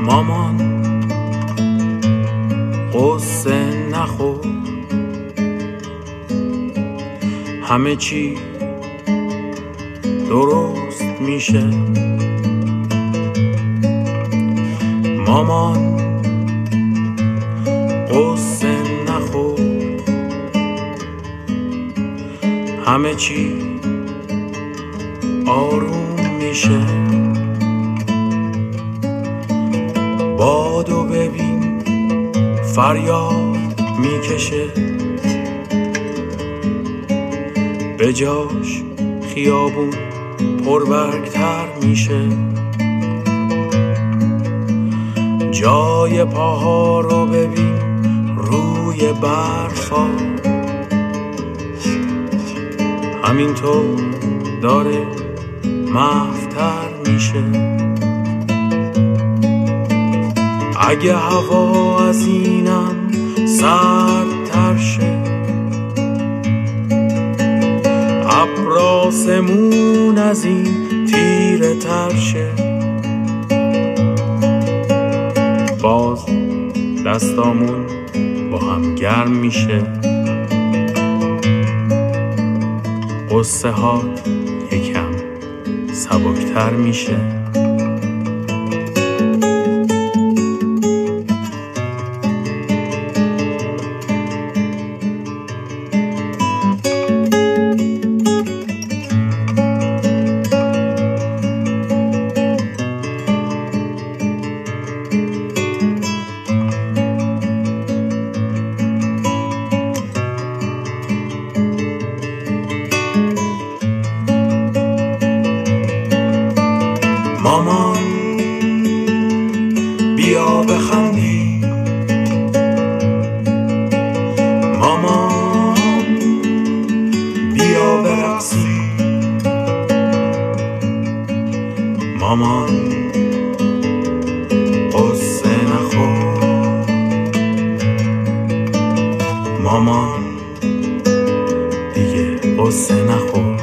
مامان قصه نخور، همه چی درست میشه. مامان قصه نخور، همه چی آروم میشه. بادو ببین فریاد میکشه، به جاش خیابون پربرگتر میشه. جای پاها رو ببین روی برفا، همینطور داره محوتر میشه. اگه هوا از اینم سردتر شه، ابر آسمون از این تیره تر شه، باز دستامون با هم گرم میشه. قصه ها یکم سبکتر میشه. مامان بیا بخندی، مامان بیا برقصی، مامان قصه نخور، مامان دیگه قصه نخور.